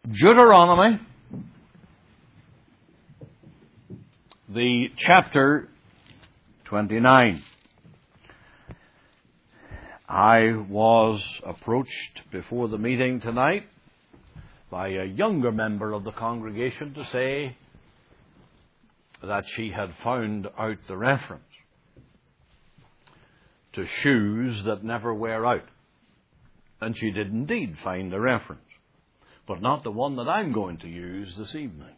Deuteronomy, the chapter 29. I was approached before the meeting tonight by a younger member of the congregation to say that she had found out the reference to shoes that never wear out. And she did indeed find the reference, but not the one that I'm going to use this evening.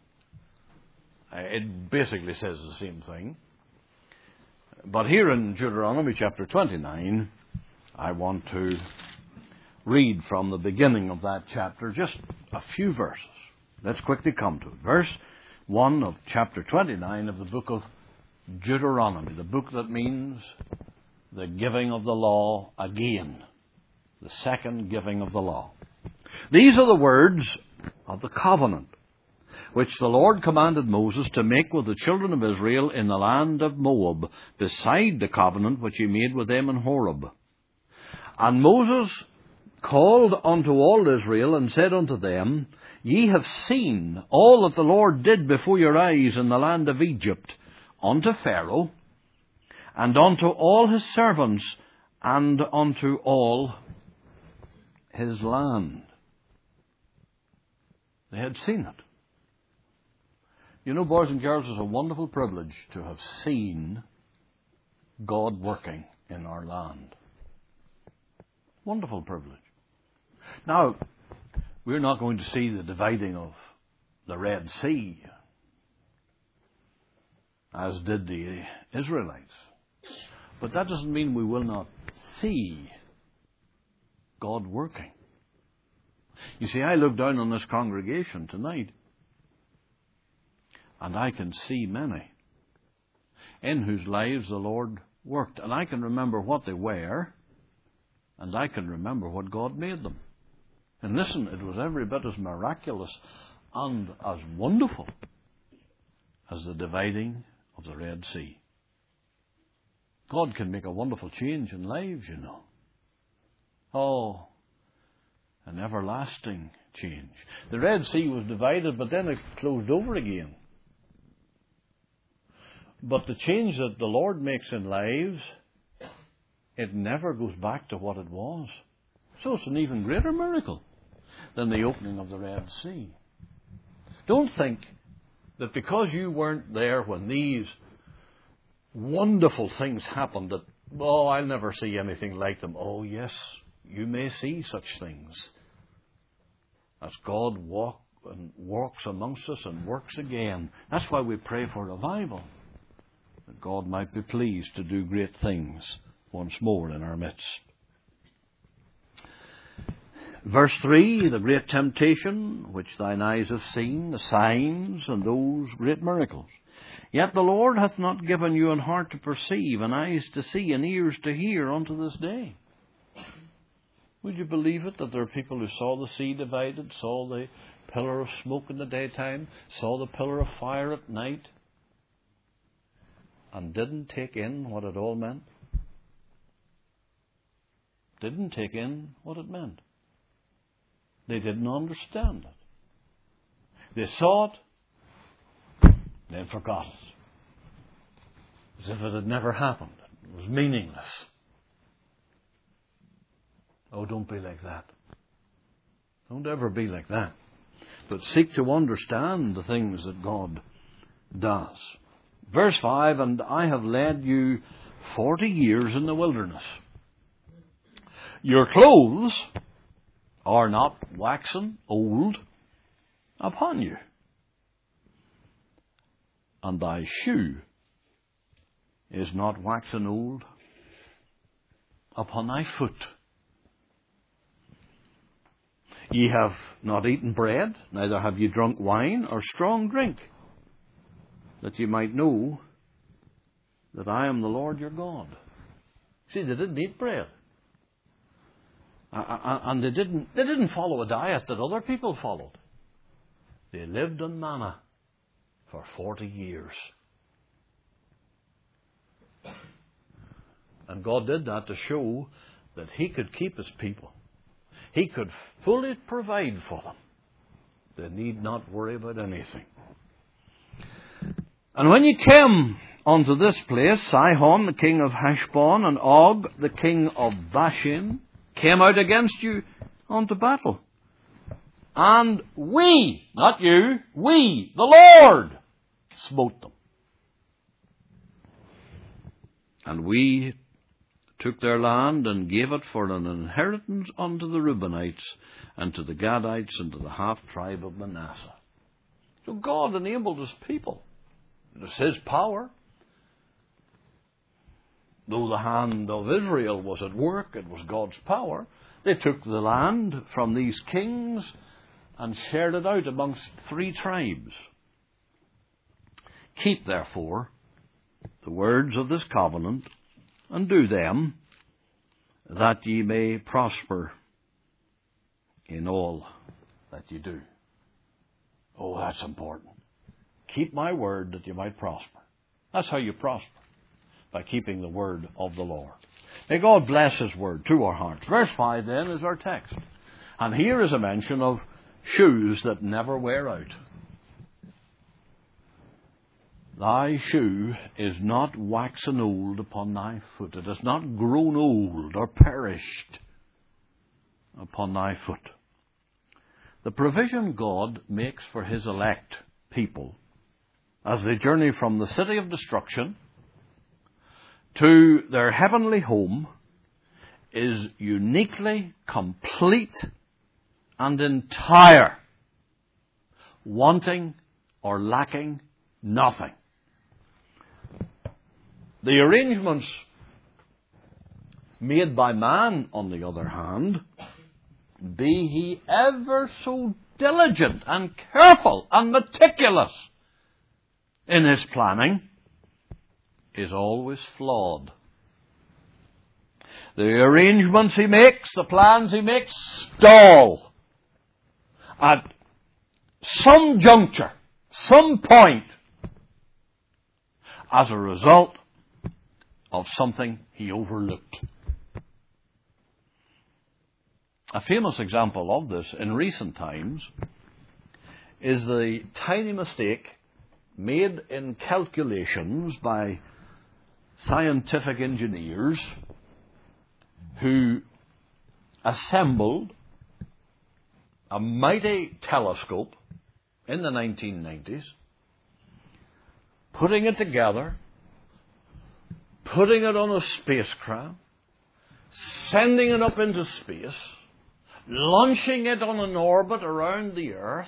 It basically says the same thing. But here in Deuteronomy chapter 29, I want to read from the beginning of that chapter just a few verses. Let's quickly come to it. Verse 1 of chapter 29 of the book of Deuteronomy, the book that means the giving of the law again, the second giving of the law. These are the words of the covenant which the Lord commanded Moses to make with the children of Israel in the land of Moab, beside the covenant which he made with them in Horeb. And Moses called unto all Israel, and said unto them, Ye have seen all that the Lord did before your eyes in the land of Egypt, unto Pharaoh, and unto all his servants, and unto all his land. They had seen it. You know, boys and girls, it's a wonderful privilege to have seen God working in our land. Wonderful privilege. Now, we're not going to see the dividing of the Red Sea, as did the Israelites. But that doesn't mean we will not see God working. You see, I look down on this congregation tonight, and I can see many in whose lives the Lord worked. And I can remember what they were, and I can remember what God made them. And listen, it was every bit as miraculous and as wonderful as the dividing of the Red Sea. God can make a wonderful change in lives, you know. Oh, an everlasting change. The Red Sea was divided, but then it closed over again. But the change that the Lord makes in lives, it never goes back to what it was. So it's an even greater miracle than the opening of the Red Sea. Don't think that because you weren't there when these wonderful things happened that, oh, I'll never see anything like them. Oh, yes, you may see such things as God walks amongst us and works again. That's why we pray for revival, that God might be pleased to do great things once more in our midst. Verse 3, the great temptation which thine eyes have seen, the signs and those great miracles. Yet the Lord hath not given you an heart to perceive, and eyes to see, and ears to hear unto this day. Would you believe it, that there are people who saw the sea divided, saw the pillar of smoke in the daytime, saw the pillar of fire at night, and didn't take in what it all meant? Didn't take in what it meant. They didn't understand it. They saw it, then forgot it, as if it had never happened. It was meaningless. Oh, don't be like that. Don't ever be like that. But seek to understand the things that God does. Verse 5, and I have led you 40 years in the wilderness. Your clothes are not waxen old upon you, and thy shoe is not waxen old upon thy foot. Ye have not eaten bread, neither have ye drunk wine or strong drink, that ye might know that I am the Lord your God. See, they didn't eat bread. And they didn't follow a diet that other people followed. They lived on manna for 40 years. And God did that to show that He could keep His people. He could fully provide for them. They need not worry about anything. And when ye came unto this place, Sihon, the king of Heshbon, and Og, the king of Bashan, came out against you unto battle. And we, not you, we, the Lord, smote them. And we took their land and gave it for an inheritance unto the Reubenites, and to the Gadites, and to the half-tribe of Manasseh. So God enabled His people. It was His power. Though the hand of Israel was at work, it was God's power. They took the land from these kings and shared it out amongst 3 tribes. Keep, therefore, the words of this covenant, and do them, that ye may prosper in all that ye do. Oh, that's important. Keep my word that you might prosper. That's how you prosper, by keeping the word of the Lord. May God bless His word to our hearts. Verse 5 then is our text. And here is a mention of shoes that never wear out. Thy shoe is not waxen old upon thy foot. It has not grown old or perished upon thy foot. The provision God makes for His elect people as they journey from the city of destruction to their heavenly home is uniquely complete and entire, wanting or lacking nothing. The arrangements made by man, on the other hand, be he ever so diligent and careful and meticulous in his planning, is always flawed. The arrangements he makes, the plans he makes, stall at some juncture, some point, as a result of something he overlooked. A famous example of this in recent times is the tiny mistake made in calculations by scientific engineers who assembled a mighty telescope in the 1990s, putting it together, putting it on a spacecraft, sending it up into space, launching it on an orbit around the Earth,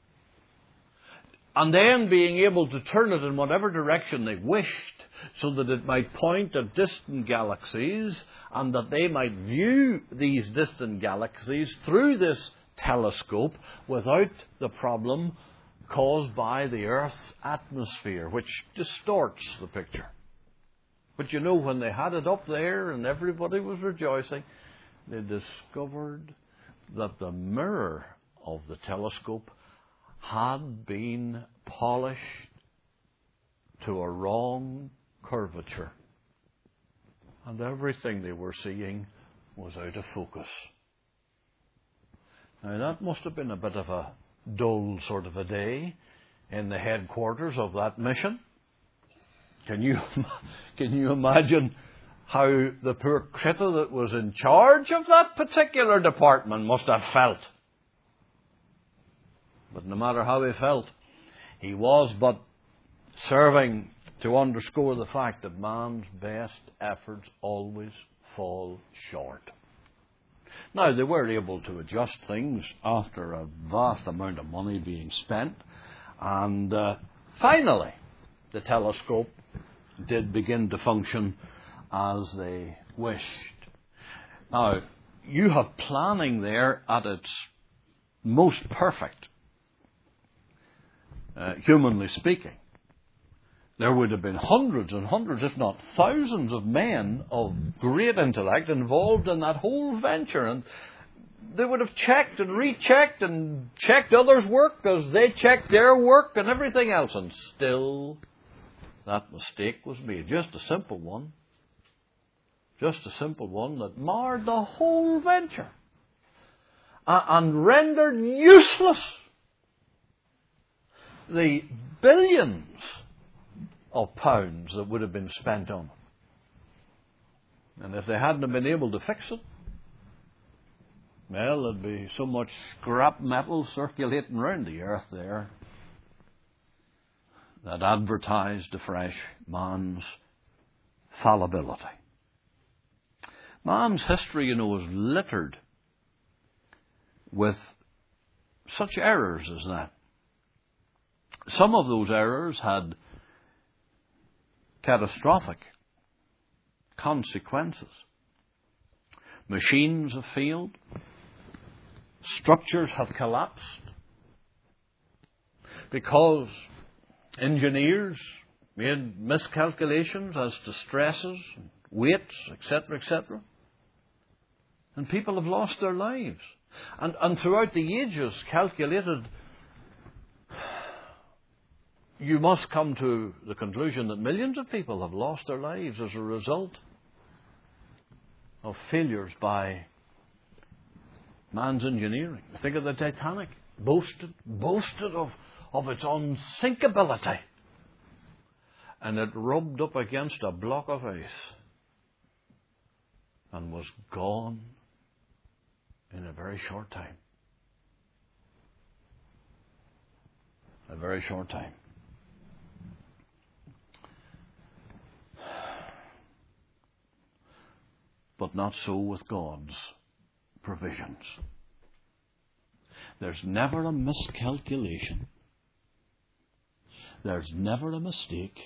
and then being able to turn it in whatever direction they wished so that it might point at distant galaxies and that they might view these distant galaxies through this telescope without the problem caused by the Earth's atmosphere, which distorts the picture. But you know, when they had it up there and everybody was rejoicing, they discovered that the mirror of the telescope had been polished to a wrong curvature. And everything they were seeing was out of focus. Now that must have been a bit of a dull sort of a day in the headquarters of that mission. Can you imagine how the poor critter that was in charge of that particular department must have felt? But no matter how he felt, he was but serving to underscore the fact that man's best efforts always fall short. Now, they were able to adjust things after a vast amount of money being spent, and finally, the telescope did begin to function as they wished. Now, you have planning there at its most perfect, humanly speaking. There would have been hundreds and hundreds, if not thousands, of men of great intellect involved in that whole venture. And they would have checked and rechecked and checked others' work as they checked their work and everything else. And still, that mistake was made. Just a simple one. Just a simple one that marred the whole venture and rendered useless the billions of pounds that would have been spent on it. And if they hadn't been able to fix it, well, there'd be so much scrap metal circulating around the earth there that advertised afresh man's fallibility. Man's history, is littered with such errors as that. Some of those errors had catastrophic consequences. Machines have failed. Structures have collapsed because engineers made miscalculations as to stresses, weights, etc., etc. And people have lost their lives. And throughout the ages, calculated, you must come to the conclusion that millions of people have lost their lives as a result of failures by man's engineering. Think of the Titanic, boasted of its unsinkability, and it rubbed up against a block of ice and was gone in a very short time. A very short time. But not so with God's provisions. There's never a miscalculation. There's never a mistake.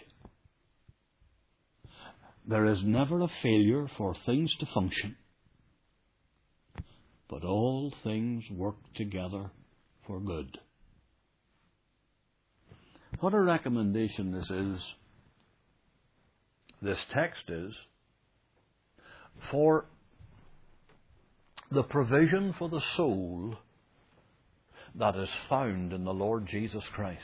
There is never a failure for things to function. But all things work together for good. What a recommendation this text is, for the provision for the soul that is found in the Lord Jesus Christ.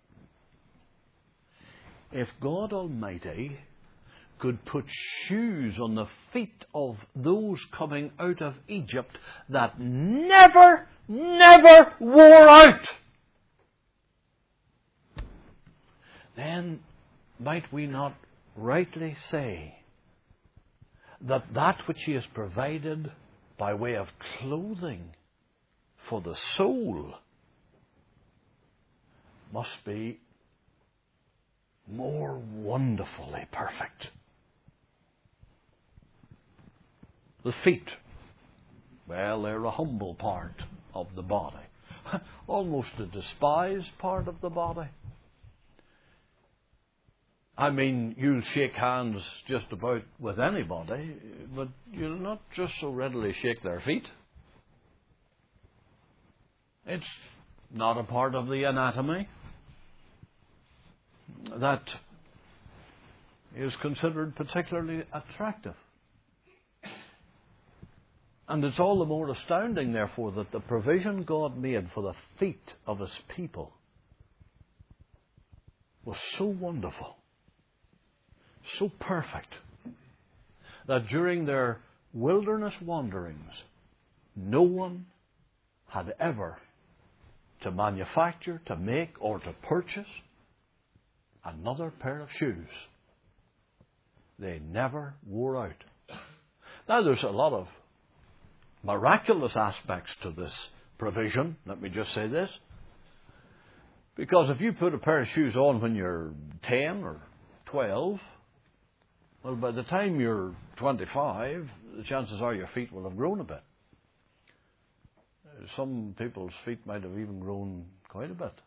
If God Almighty could put shoes on the feet of those coming out of Egypt that never wore out, then might we not rightly say that which He has provided by way of clothing for the soul must be more wonderfully perfect. The feet, well, they're a humble part of the body, almost a despised part of the body. I mean, you'll shake hands just about with anybody, but you'll not just so readily shake their feet. It's not a part of the anatomy that is considered particularly attractive. And it's all the more astounding, therefore, that the provision God made for the feet of His people was so wonderful, so perfect, that during their wilderness wanderings, no one had ever to manufacture, to make, or to purchase another pair of shoes. They never wore out. Now, there's a lot of miraculous aspects to this provision. Let me just say this. Because if you put a pair of shoes on when you're 10 or 12, well, by the time you're 25, the chances are your feet will have grown a bit. Some people's feet might have even grown quite a bit.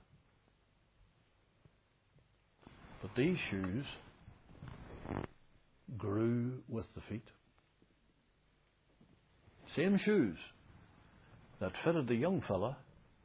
But these shoes grew with the feet. Same shoes that fitted the young fella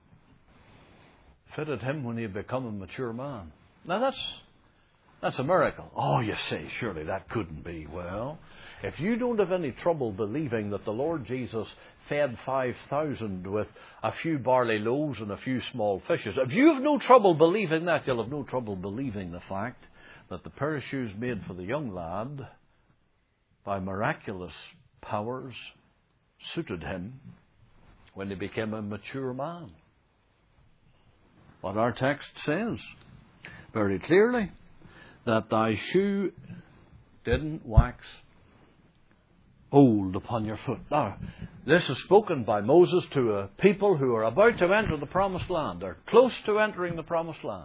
fitted him when he had become a mature man. Now that's a miracle. Oh, you say, surely that couldn't be. Well, if you don't have any trouble believing that the Lord Jesus fed 5,000 with a few barley loaves and a few small fishes, if you have no trouble believing that, you'll have no trouble believing the fact that the pair of shoes made for the young lad, by miraculous powers, suited him when he became a mature man. what our text says very clearly, that thy shoe didn't wax old upon your foot. Now, this is spoken by Moses to a people who are about to enter the promised land. They're close to entering the promised land.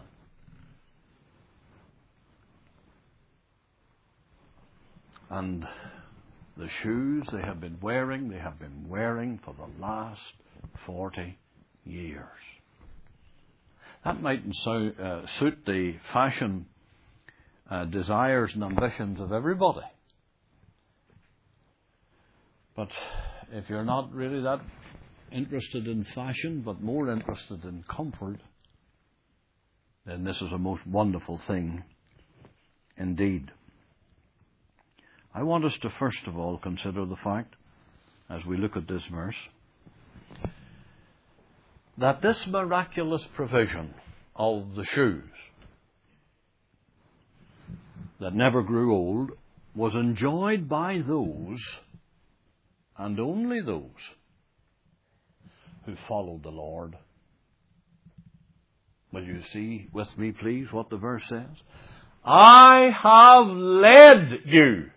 And the shoes they have been wearing for the last 40 years. That mightn't suit the fashion desires and ambitions of everybody. But if you're not really that interested in fashion, but more interested in comfort, then this is a most wonderful thing indeed. I want us to first of all consider the fact, as we look at this verse, that this miraculous provision of the shoes that never grew old was enjoyed by those, and only those, who followed the Lord. Will you see with me, please, what the verse says? I have led you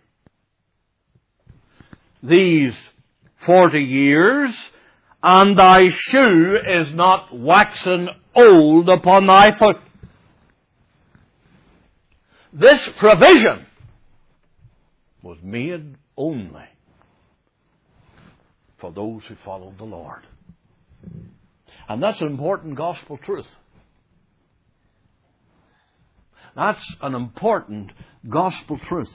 these 40 years, and thy shoe is not waxen old upon thy foot. This provision was made only for those who followed the Lord. And that's an important gospel truth. That's an important gospel truth.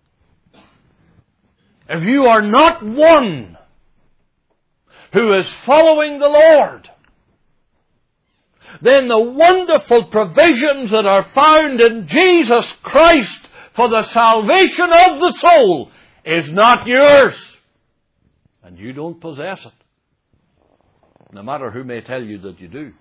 If you are not one who is following the Lord, then the wonderful provisions that are found in Jesus Christ for the salvation of the soul is not yours. And you don't possess it, no matter who may tell you that you do.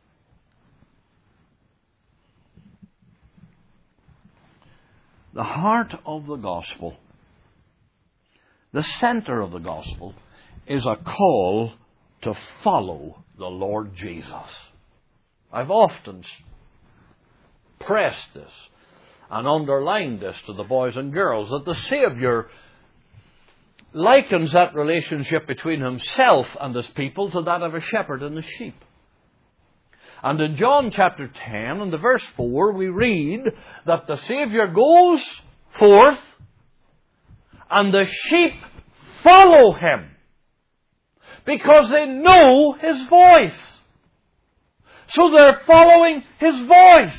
The heart of the gospel, the center of the gospel, is a call to follow the Lord Jesus. I've often pressed this and underlined this to the boys and girls, that the Savior likens that relationship between himself and his people to that of a shepherd and his sheep. And in John chapter 10 and the verse 4, we read that the Savior goes forth and the sheep follow him because they know his voice. So they're following his voice.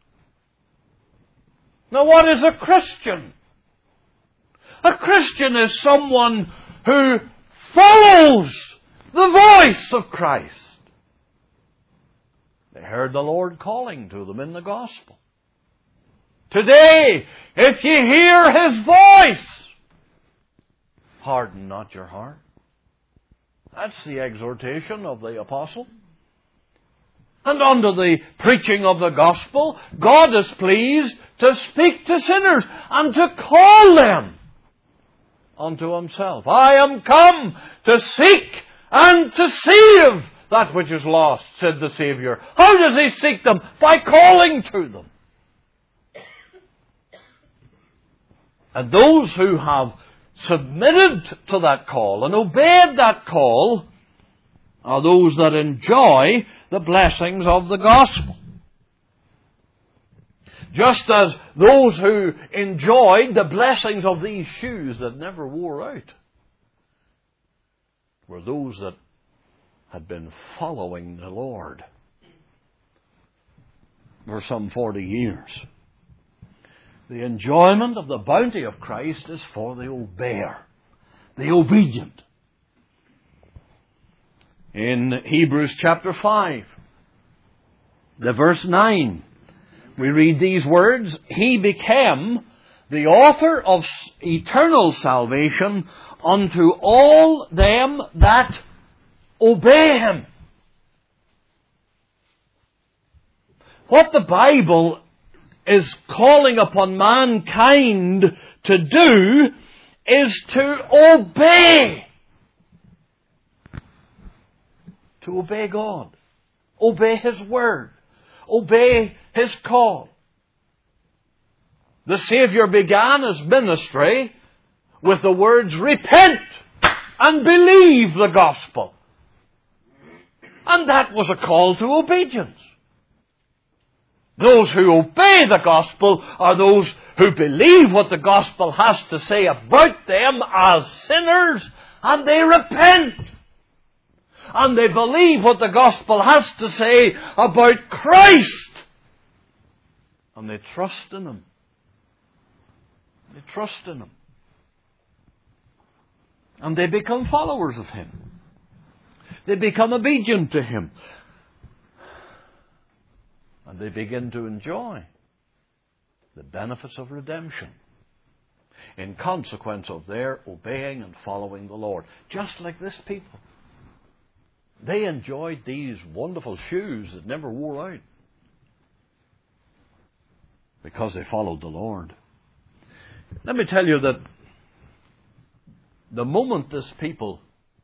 Now, what is a Christian? A Christian is someone who follows the voice of Christ. They heard the Lord calling to them in the gospel. Today, if ye hear his voice, harden not your heart. That's the exhortation of the apostle. And under the preaching of the gospel, God is pleased to speak to sinners and to call them unto himself. I am come to seek and to save that which is lost, said the Savior. How does he seek them? By calling to them. And those who have submitted to that call and obeyed that call are those that enjoy the blessings of the gospel. Just as those who enjoyed the blessings of these shoes that never wore out were those that had been following the Lord for some 40 years. The enjoyment of the bounty of Christ is for the obeyer, the obedient. In Hebrews chapter 5, the verse 9, we read these words, He became the author of eternal salvation unto all them that obey Him. What the Bible is calling upon mankind to do is to obey. To obey God. Obey His Word. obey His call. The Savior began His ministry with the words, repent and believe the gospel. And that was a call to obedience. Those who obey the gospel are those who believe what the gospel has to say about them as sinners, and they repent. And they believe what the gospel has to say about Christ. And they trust in Him. They trust in Him. And they become followers of Him. They become obedient to Him. And they begin to enjoy the benefits of redemption in consequence of their obeying and following the Lord. Just like this people. They enjoyed these wonderful shoes that never wore out because they followed the Lord. Let me tell you that the moment this people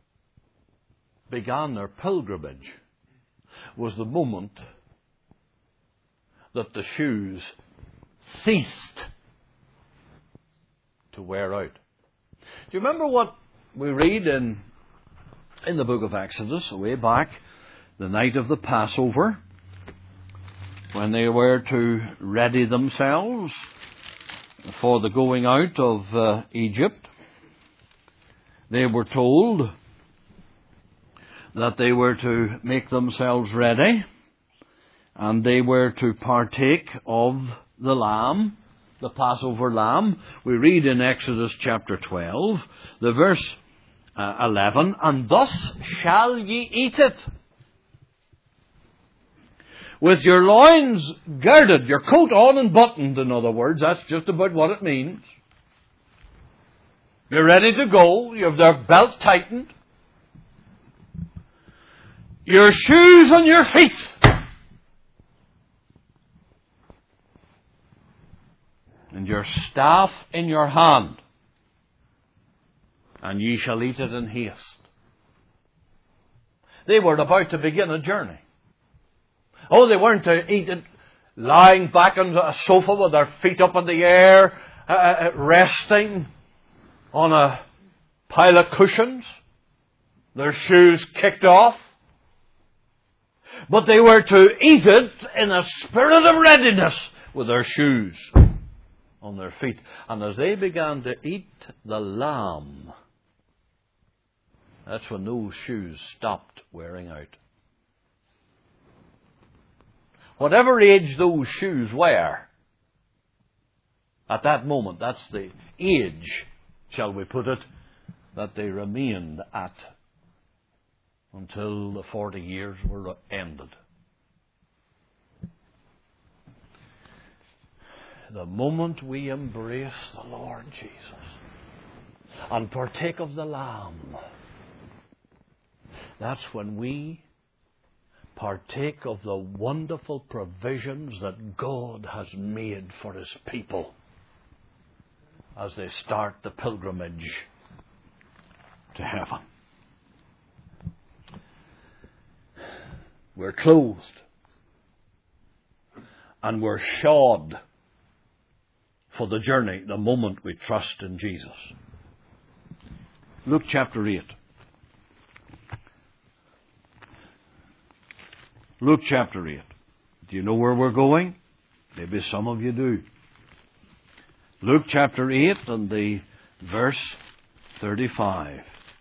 began their pilgrimage was the moment that the shoes ceased to wear out. Do you remember what we read in the book of Exodus, way back, the night of the Passover, when they were to ready themselves for the going out of Egypt? They were told that they were to make themselves ready, and they were to partake of the lamb, the Passover lamb. We read in Exodus chapter 12, the verse 11, and thus shall ye eat it, with your loins girded, your coat on and buttoned, in other words. That's just about what it means. You're ready to go. You have their belt tightened. Your shoes on your feet. And your staff in your hand. And ye shall eat it in haste. They were about to begin a journey. Oh, they weren't to eat it lying back on a sofa with their feet up in the air, resting on a pile of cushions, their shoes kicked off. But they were to eat it in a spirit of readiness with their shoes on their feet. And as they began to eat the lamb, that's when those shoes stopped wearing out. Whatever age those shoes were, at that moment, that's the age, shall we put it, that they remained at until the 40 years were ended. The moment we embrace the Lord Jesus and partake of the Lamb, that's when we partake of the wonderful provisions that God has made for His people as they start the pilgrimage to heaven. We're clothed and we're shod for the journey the moment we trust in Jesus. Luke chapter 8. Luke chapter 8. Do you know where we're going? Maybe some of you do. Luke chapter 8 and the verse 35.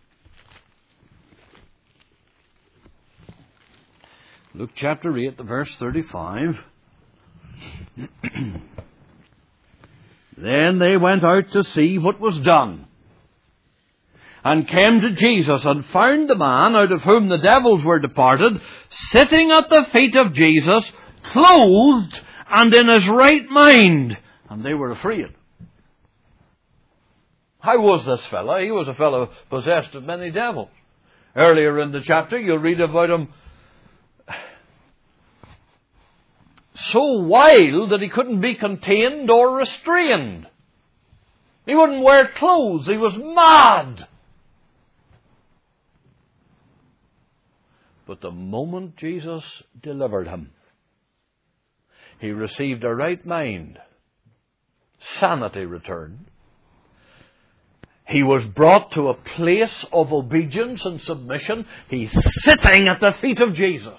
Luke chapter 8, the verse 35. Then they went out to see what was done, and came to Jesus, and found the man out of whom the devils were departed, sitting at the feet of Jesus, clothed and in his right mind. And they were afraid. How was this fellow? He was a fellow possessed of many devils. Earlier in the chapter, you'll read about him so wild that he couldn't be contained or restrained. He wouldn't wear clothes. He was mad. But the moment Jesus delivered him, He received a right mind. Sanity returned. He was brought to a place of obedience and submission. He's sitting at the feet of Jesus.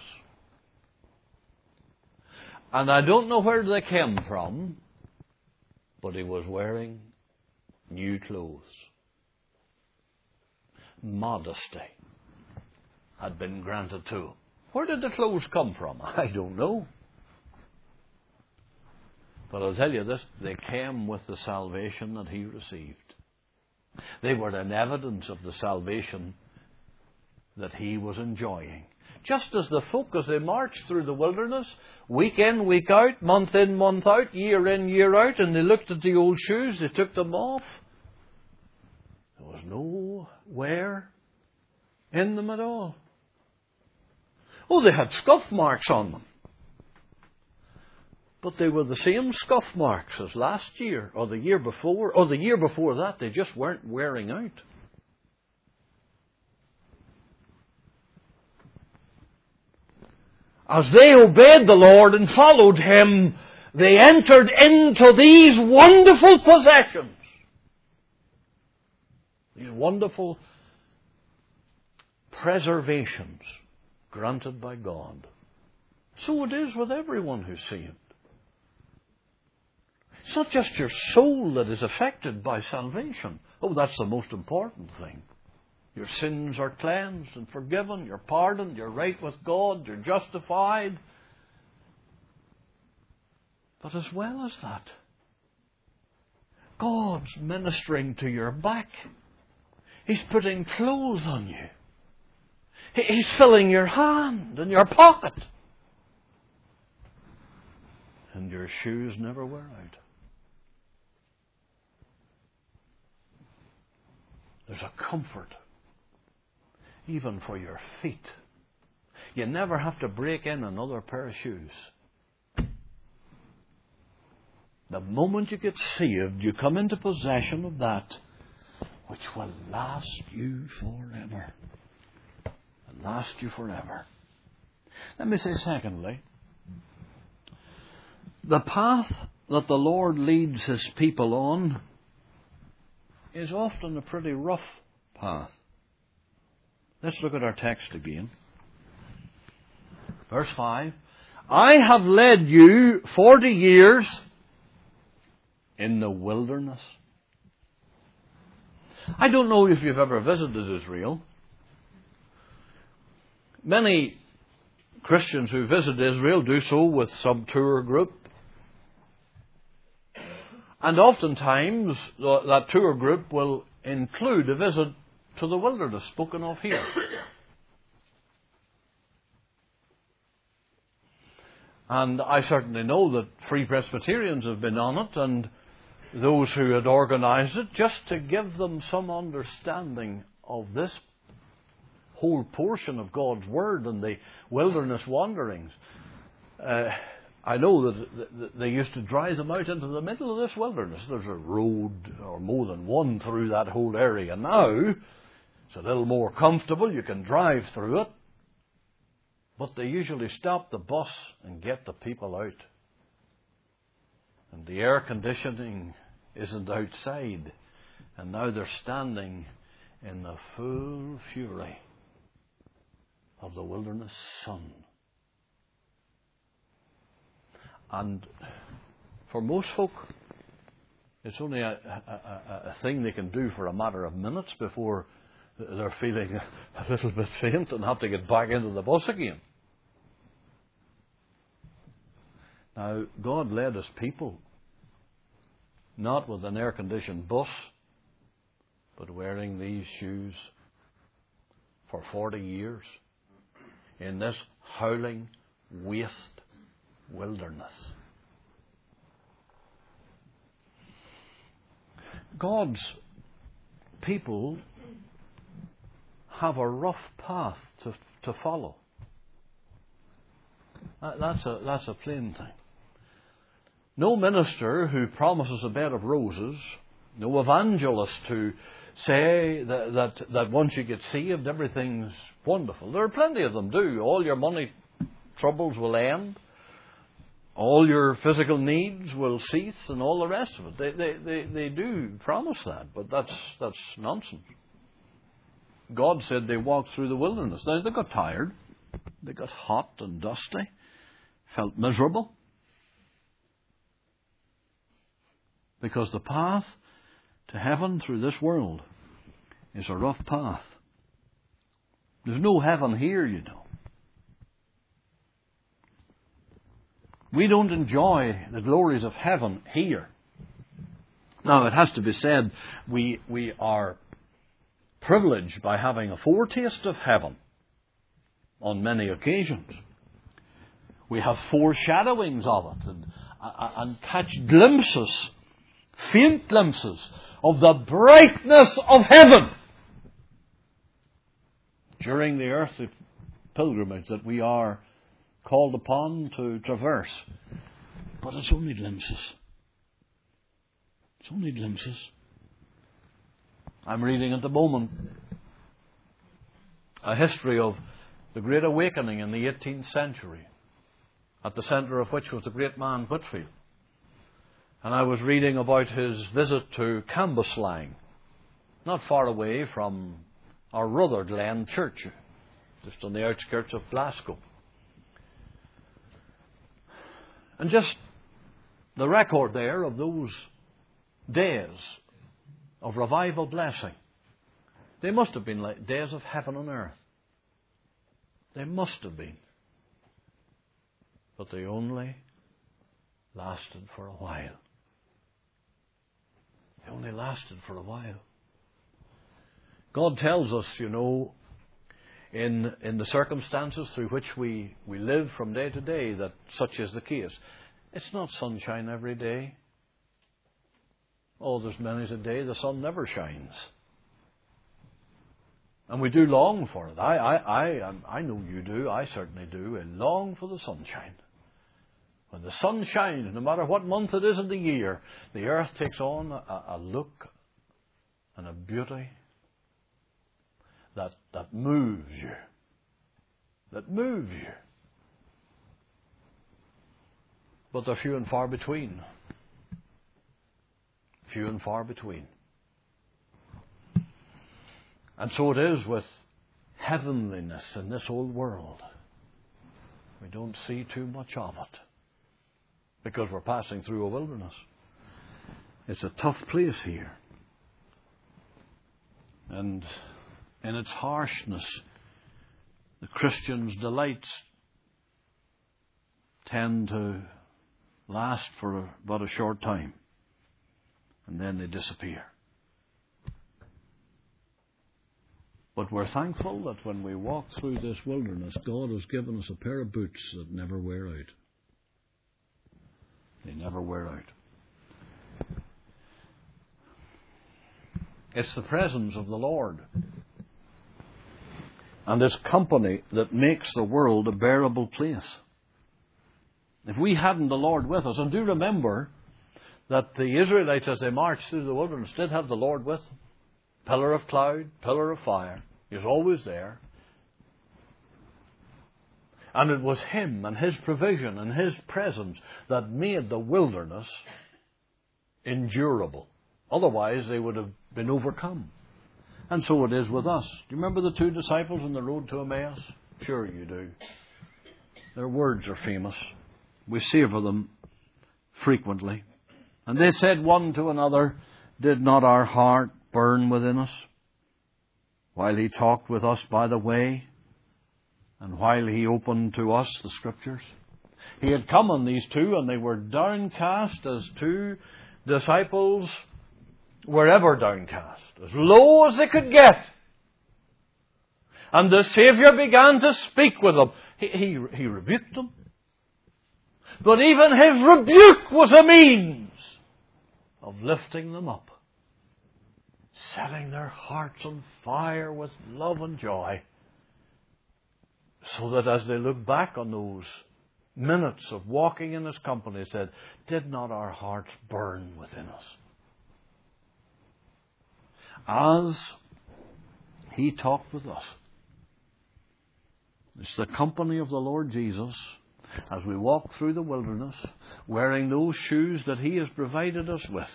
And I don't know where they came from, but he was wearing new clothes. Modesty had been granted to him. Where did the clothes come from? I don't know. But I'll tell you this, they came with the salvation that he received. They were an evidence of the salvation that he was enjoying. Just as the folk, as they marched through the wilderness, week in, week out, month in, month out, year in, year out, and they looked at the old shoes, they took them off. There was no wear in them at all. Oh, they had scuff marks on them. But they were the same scuff marks as last year, or the year before, or the year before that. They just weren't wearing out. As they obeyed the Lord and followed Him, they entered into these wonderful possessions. These wonderful preservations granted by God. So it is with everyone who's saved. It's not just your soul that is affected by salvation. Oh, that's the most important thing. Your sins are cleansed and forgiven. You're pardoned. You're right with God. You're justified. But as well as that, God's ministering to your back. He's putting clothes on you. He's filling your hand and your pocket. And your shoes never wear out. There's a comfort, even for your feet. You never have to break in another pair of shoes. The moment you get saved, you come into possession of that which will last you forever. And last you forever. Let me say secondly, the path that the Lord leads His people on is often a pretty rough path. Let's look at our text again. Verse 5. I have led you 40 years in the wilderness. I don't know if you've ever visited Israel. Many Christians who visit Israel do so with some tour group. And oftentimes that tour group will include a visit to the wilderness spoken of here. And I certainly know that Free Presbyterians have been on it, and those who had organised it, just to give them some understanding of this whole portion of God's Word and the wilderness wanderings. I know that they used to drive them out into the middle of this wilderness. There's a road, or more than one, through that whole area now. It's a little more comfortable. You can drive through it. But they usually stop the bus and get the people out. And the air conditioning isn't outside. And now they're standing in the full fury of the wilderness sun. And for most folk, it's only a thing they can do for a matter of minutes before they're feeling a little bit faint and have to get back into the bus again. Now, God led His people not with an air-conditioned bus, but wearing these shoes for 40 years in this howling waste wilderness. God's people have a rough path to follow. That's a plain thing. No minister who promises a bed of roses, no evangelist who say that once you get saved everything's wonderful. There are plenty of them do. All your money troubles will end. all your physical needs will cease and all the rest of it. They do promise that, but that's nonsense. God said they walked through the wilderness. They got tired. They got hot and dusty. Felt miserable. Because the path to heaven through this world is a rough path. There's no heaven here, you know. We don't enjoy the glories of heaven here. Now, it has to be said, we are privileged by having a foretaste of heaven on many occasions. We have foreshadowings of it and catch glimpses, faint glimpses of the brightness of heaven during the earthly pilgrimage that we are called upon to traverse. But it's only glimpses. It's only glimpses. I'm reading at the moment a history of the Great Awakening in the 18th century, at the centre of which was the great man Whitefield. And I was reading about his visit to Cambuslang, not far away from our Rutherglen Church, just on the outskirts of Glasgow. And just the record there of those days of revival blessing. They must have been like days of heaven and earth. They must have been. But they only lasted for a while. They only lasted for a while. God tells us, you know, in the circumstances through which we live from day to day, that such is the case. It's not sunshine every day. Oh, there's many a day the sun never shines. And we do long for it. I know you do. I certainly do. I long for the sunshine. When the sun shines, no matter what month it is in the year, the earth takes on a look and a beauty that moves you. That moves you. But they're few and far between. Few and far between. And so it is with heavenliness in this old world. We don't see too much of it because we're passing through a wilderness. It's a tough place here. And in its harshness, the Christian's delights tend to last for but a short time. And then they disappear. But we're thankful that when we walk through this wilderness, God has given us a pair of boots that never wear out. They never wear out. It's the presence of the Lord and His company that makes the world a bearable place. If we hadn't the Lord with us, and do remember that the Israelites, as they marched through the wilderness, did have the Lord with them. Pillar of cloud, pillar of fire. He was always there. And it was Him and His provision and His presence that made the wilderness endurable. Otherwise, they would have been overcome. And so it is with us. Do you remember the two disciples on the road to Emmaus? Sure you do. Their words are famous. We savour them frequently. And they said one to another, "Did not our heart burn within us while He talked with us by the way, and while He opened to us the Scriptures?" He had come on these two, and they were downcast as two disciples were ever downcast, as low as they could get. And the Saviour began to speak with them. He rebuked them. But even His rebuke was a means of lifting them up, setting their hearts on fire with love and joy, so that as they look back on those minutes of walking in His company, they said, "Did not our hearts burn within us?" As He talked with us, it's the company of the Lord Jesus as we walk through the wilderness, wearing those shoes that He has provided us with,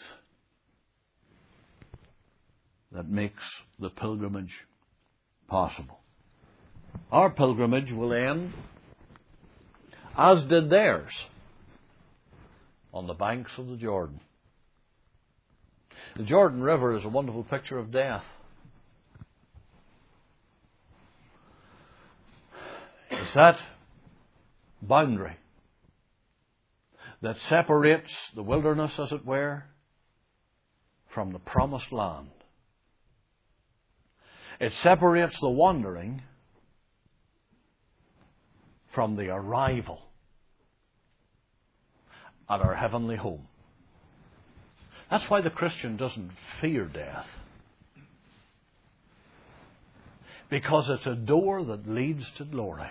that makes the pilgrimage possible. Our pilgrimage will end, as did theirs, on the banks of the Jordan. The Jordan River is a wonderful picture of death. It's that boundary that separates the wilderness, as it were, from the promised land. It separates the wandering from the arrival at our heavenly home. That's why the Christian doesn't fear death. Because it's a door that leads to glory.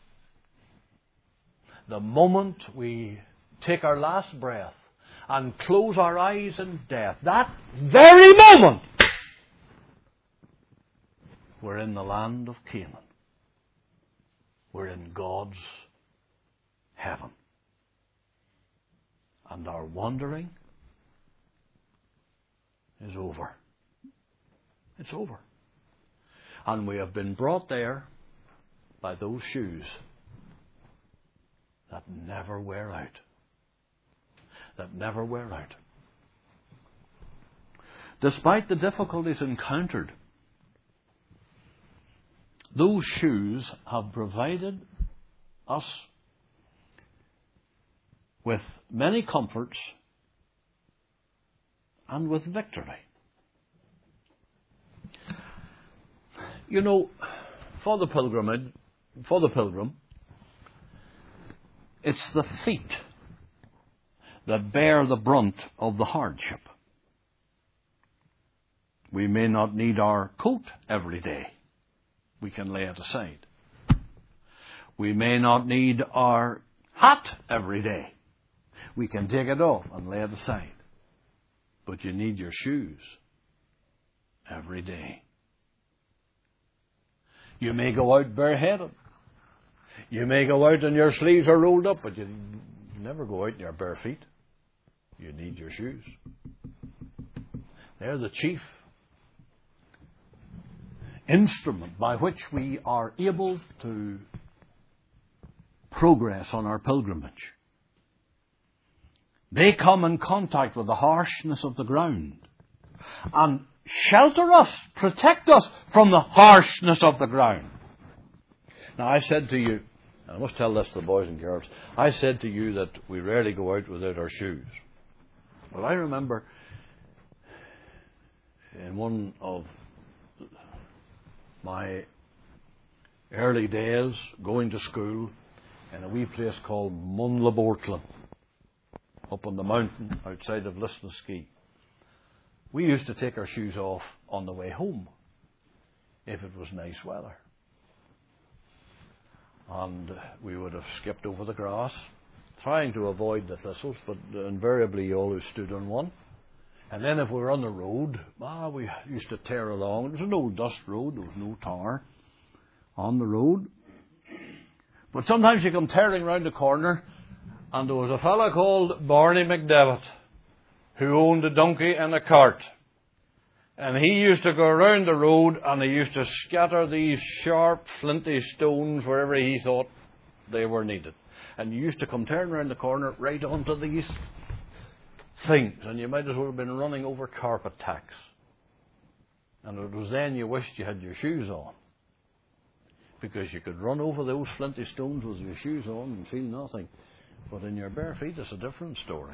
The moment we take our last breath and close our eyes in death, that very moment, we're in the land of Canaan. We're in God's heaven. And our wandering is over. It's over. And we have been brought there by those shoes that never wear out. That never wear out. Despite the difficulties encountered, those shoes have provided us with many comforts and with victory. You know, for the pilgrim, it's the feet that bear the brunt of the hardship. We may not need our coat every day. We can lay it aside. We may not need our hat every day. We can take it off and lay it aside. But you need your shoes every day. You may go out bareheaded. You may go out and your sleeves are rolled up, but you never go out in your bare feet. You need your shoes. They're the chief instrument by which we are able to progress on our pilgrimage. They come in contact with the harshness of the ground and shelter us, protect us from the harshness of the ground. Now, I said to you, and I must tell this to the boys and girls, I said to you that we rarely go out without our shoes. Well, I remember in one of my early days going to school in a wee place called Munlabortlan, up on the mountain outside of Lisnaskea. We used to take our shoes off on the way home if it was nice weather. And we would have skipped over the grass, trying to avoid the thistles, but invariably you always stood on one. And then if we were on the road, we used to tear along. It was an old dust road, there was no tar on the road. But sometimes you come tearing round the corner, and there was a fellow called Barney McDevitt who owned a donkey and a cart. And he used to go around the road and he used to scatter these sharp, flinty stones wherever he thought they were needed. And you used to come tearing around the corner right onto these things, and you might as well have been running over carpet tacks. And it was then you wished you had your shoes on, because you could run over those flinty stones with your shoes on and feel nothing. But in your bare feet, it's a different story.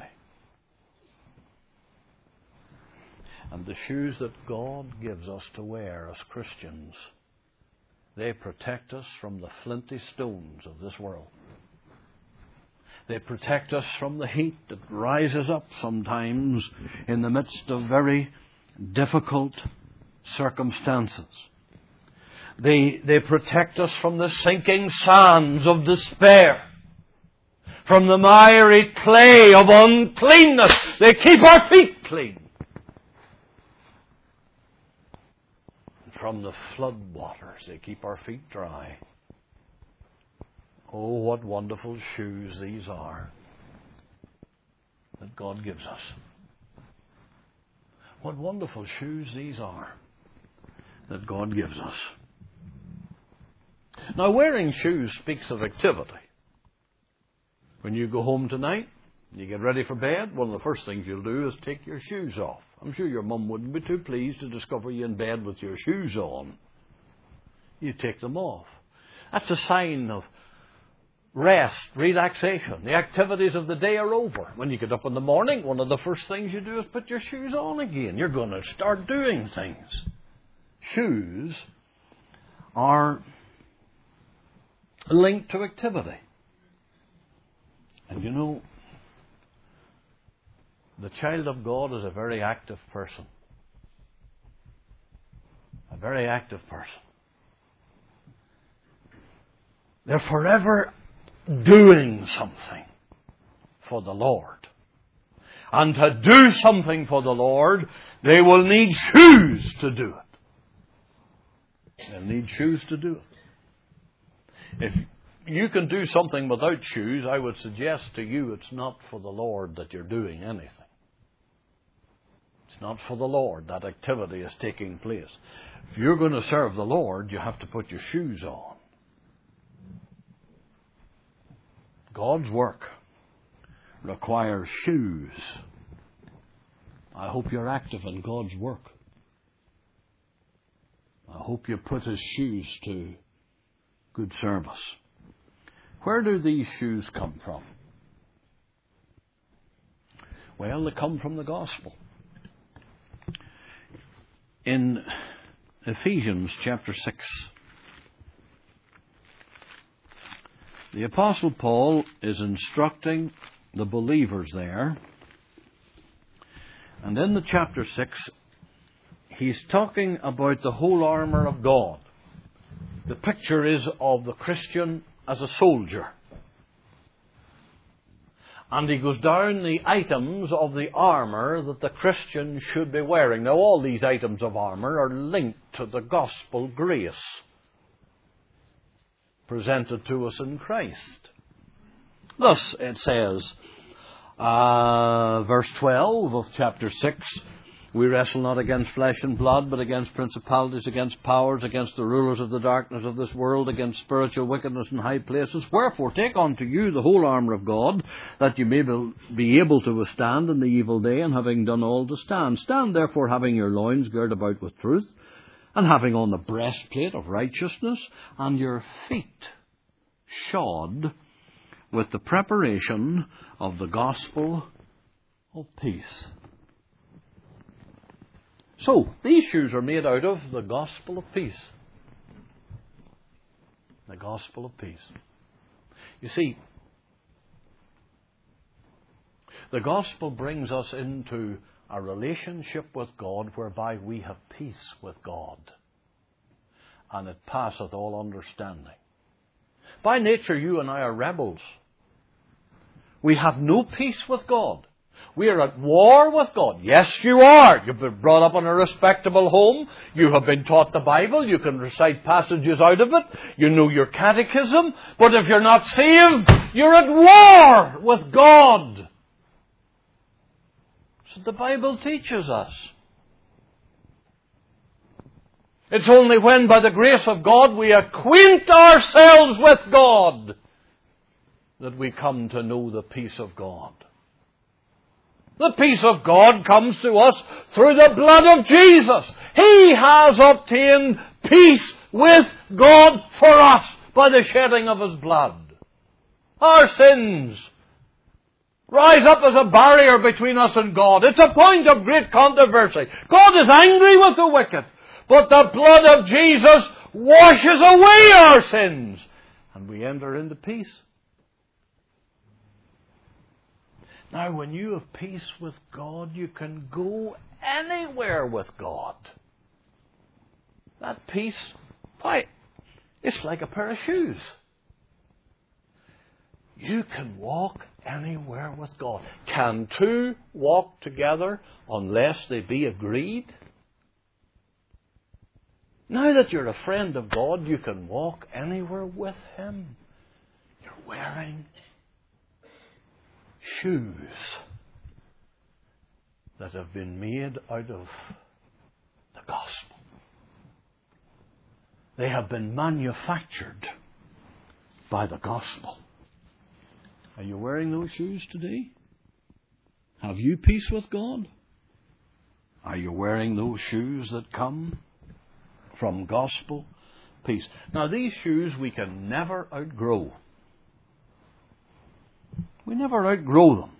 And the shoes that God gives us to wear as Christians, they protect us from the flinty stones of this world. They protect us from the heat that rises up sometimes in the midst of very difficult circumstances. They protect us from the sinking sands of despair, from the miry clay of uncleanness. They keep our feet clean. From the flood waters, they keep our feet dry. Oh, what wonderful shoes these are that God gives us. What wonderful shoes these are that God gives us. Now, wearing shoes speaks of activity. When you go home tonight, you get ready for bed, one of the first things you'll do is take your shoes off. I'm sure your mum wouldn't be too pleased to discover you in bed with your shoes on. You take them off. That's a sign of rest, relaxation. The activities of the day are over. When you get up in the morning, one of the first things you do is put your shoes on again. You're going to start doing things. Shoes are linked to activity. And you know, the child of God is a very active person. A very active person. They're forever doing something for the Lord. And to do something for the Lord, they will need shoes to do it. They'll need shoes to do it. If you can do something without shoes, I would suggest to you it's not for the Lord that you're doing anything. It's not for the Lord that activity is taking place. If you're going to serve the Lord, you have to put your shoes on. God's work requires shoes. I hope you're active in God's work. I hope you put His shoes to good service. Where do these shoes come from? Well, they come from the gospel. In Ephesians chapter 6, the Apostle Paul is instructing the believers there. And in the chapter 6, he's talking about the whole armour of God. The picture is of the Christian as a soldier. And he goes down the items of the armour that the Christian should be wearing. Now, all these items of armour are linked to the gospel grace presented to us in Christ. Thus, it says, verse 12 of chapter 6, we wrestle not against flesh and blood, but against principalities, against powers, against the rulers of the darkness of this world, against spiritual wickedness in high places. Wherefore, take unto you the whole armour of God, that you may be able to withstand in the evil day, and having done all to stand. Stand therefore, having your loins girt about with truth, and having on the breastplate of righteousness, and your feet shod with the preparation of the gospel of peace. So, these shoes are made out of the gospel of peace. The gospel of peace. You see, the gospel brings us into a relationship with God whereby we have peace with God. And it passeth all understanding. By nature, you and I are rebels. We have no peace with God. We are at war with God. Yes, you are. You've been brought up in a respectable home. You have been taught the Bible. You can recite passages out of it. You know your catechism. But if you're not saved, you're at war with God. So the Bible teaches us. It's only when, by the grace of God, we acquaint ourselves with God that we come to know the peace of God. The peace of God comes to us through the blood of Jesus. He has obtained peace with God for us by the shedding of His blood. Our sins rise up as a barrier between us and God. It's a point of great controversy. God is angry with the wicked, but the blood of Jesus washes away our sins, and we enter into peace. Now, when you have peace with God, you can go anywhere with God. That peace, why, it's like a pair of shoes. You can walk anywhere with God. Can two walk together unless they be agreed? Now that you're a friend of God, you can walk anywhere with Him. You're wearing shoes that have been made out of the gospel. They have been manufactured by the gospel. Are you wearing those shoes today? Have you peace with God? Are you wearing those shoes that come from gospel peace? Now, these shoes we can never outgrow. We never outgrow them.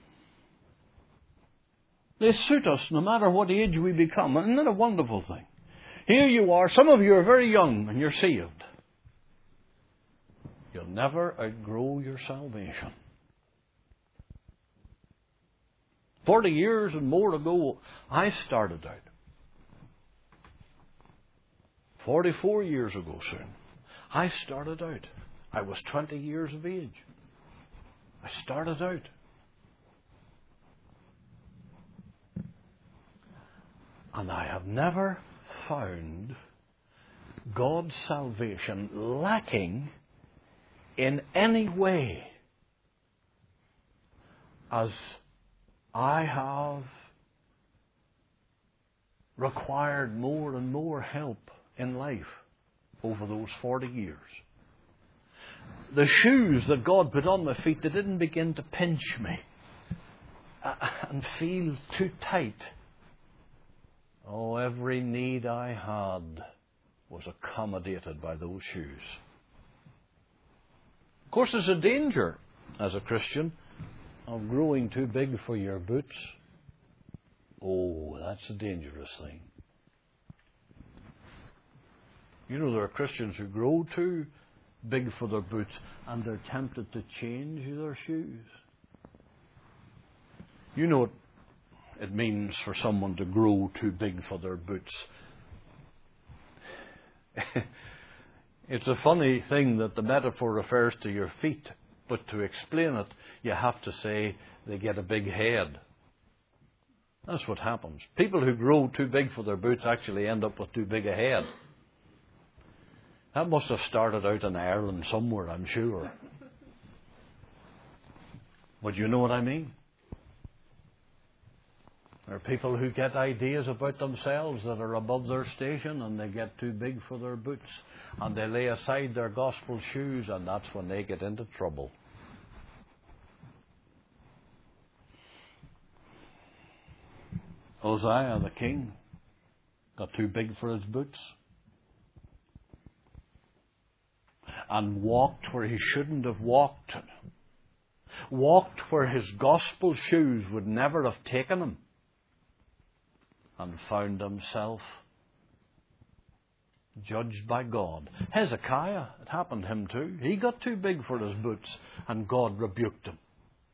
They suit us no matter what age we become. Isn't that a wonderful thing? Here you are, some of you are very young and you're saved. You'll never outgrow your salvation. 40 years and more ago, I started out. 44 years ago soon, I started out. I was 20 years of age. I started out. And I have never found God's salvation lacking in any way as I have required more and more help in life over those 40 years. The shoes that God put on my feet, they didn't begin to pinch me and feel too tight. Oh, every need I had was accommodated by those shoes. Of course, there's a danger as a Christian of growing too big for your boots. Oh, that's a dangerous thing. You know, there are Christians who grow too big for their boots and they're tempted to change their shoes. You know what it means for someone to grow too big for their boots. It's a funny thing that the metaphor refers to your feet, but to explain it, you have to say they get a big head. That's what happens. People who grow too big for their boots actually end up with too big a head. That must have started out in Ireland somewhere, I'm sure. But you know what I mean? There are people who get ideas about themselves that are above their station and they get too big for their boots. And they lay aside their gospel shoes, and that's when they get into trouble. Uzziah, the king, got too big for his boots and walked where he shouldn't have walked. Walked where his gospel shoes would never have taken him. And found himself judged by God. Hezekiah, it happened to him too. He got too big for his boots and God rebuked him.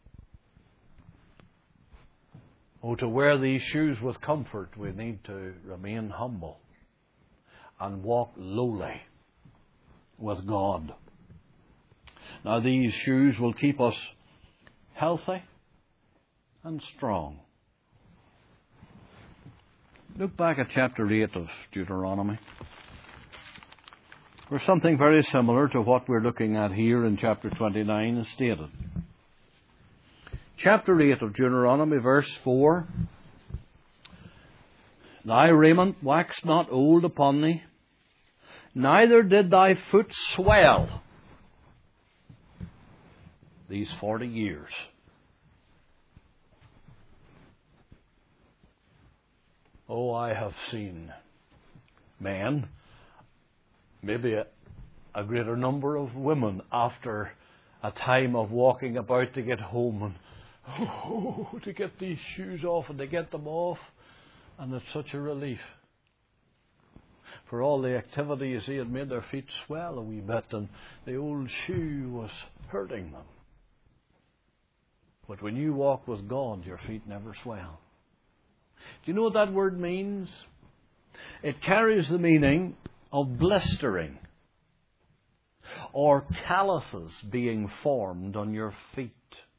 Oh, to wear these shoes with comfort, we need to remain humble and walk lowly with God. Now, these shoes will keep us healthy and strong. Look back at chapter 8 of Deuteronomy, where something very similar to what we're looking at here in chapter 29 is stated. Chapter 8 of Deuteronomy, verse 4. Thy raiment waxed not old upon thee, neither did thy foot swell these 40 years. Oh, I have seen men, maybe a greater number of women, after a time of walking about to get home and to get these shoes off, and they get them off, and it's such a relief. For all the activity, you see, it made their feet swell a wee bit, and the old shoe was hurting them. But when you walk with God, your feet never swell. Do you know what that word means? It carries the meaning of blistering or calluses being formed on your feet.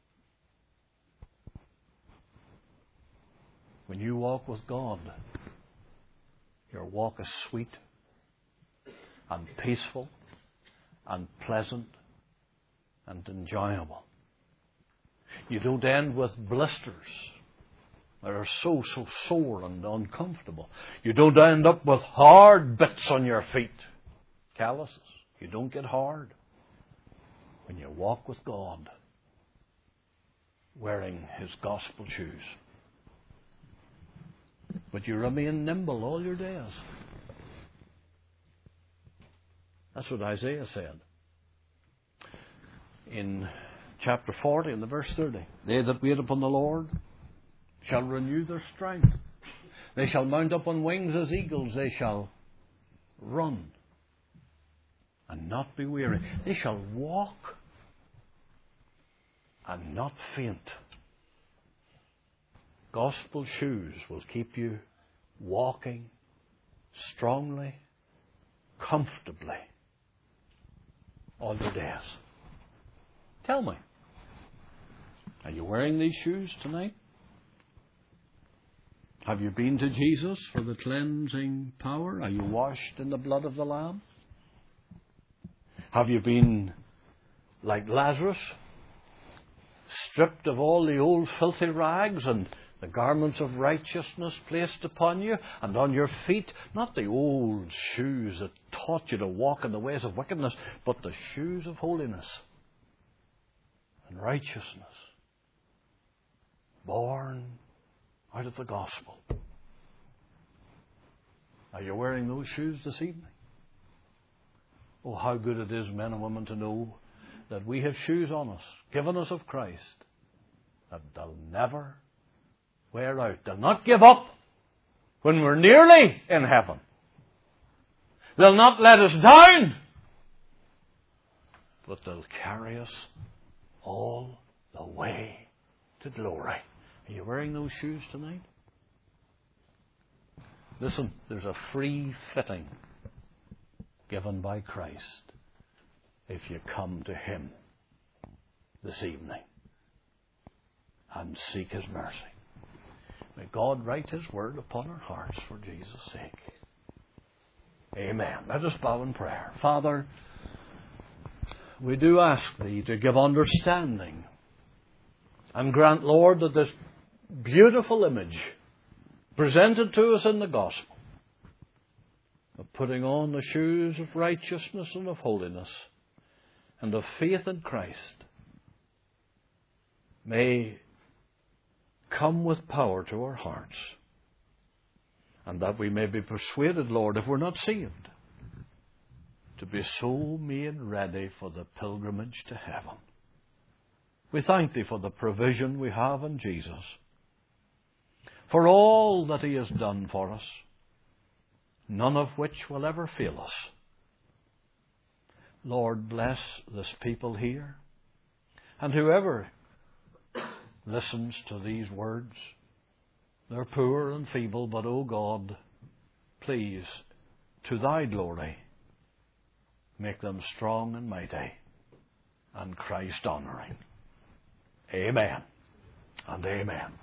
When you walk with God, your walk is sweet and peaceful and pleasant and enjoyable. You don't end with blisters that are so sore and uncomfortable. You don't end up with hard bits on your feet, calluses. You don't get hard when you walk with God wearing His gospel shoes. But you remain nimble all your days. That's what Isaiah said in chapter 40 and the verse 30. They that wait upon the Lord shall renew their strength. They shall mount up on wings as eagles. They shall run and not be weary. They shall walk and not faint. Gospel shoes will keep you walking strongly, comfortably all your days. Tell me, are you wearing these shoes tonight? Have you been to Jesus for the cleansing power? Are you washed in the blood of the Lamb? Have you been like Lazarus, stripped of all the old filthy rags and the garments of righteousness placed upon you, and on your feet, not the old shoes that taught you to walk in the ways of wickedness, but the shoes of holiness and righteousness, born out of the gospel? Are you wearing those shoes this evening? Oh, how good it is, men and women, to know that we have shoes on us, given us of Christ, that they'll never wear out. They'll not give up when we're nearly in heaven. They'll not let us down, but they'll carry us all the way to glory. Are you wearing those shoes tonight? Listen, there's a free fitting given by Christ if you come to Him this evening and seek His mercy. May God write His word upon our hearts for Jesus' sake. Amen. Let us bow in prayer. Father, we do ask Thee to give understanding and grant, Lord, that this beautiful image presented to us in the gospel of putting on the shoes of righteousness and of holiness and of faith in Christ may come with power to our hearts, and that we may be persuaded, Lord, if we're not saved, to be so made ready for the pilgrimage to heaven. We thank Thee for the provision we have in Jesus, for all that He has done for us, none of which will ever fail us. Lord, bless this people here, and whoever listens to these words. They're poor and feeble, but, O God, please, to Thy glory, make them strong and mighty and Christ-honouring. Amen and amen.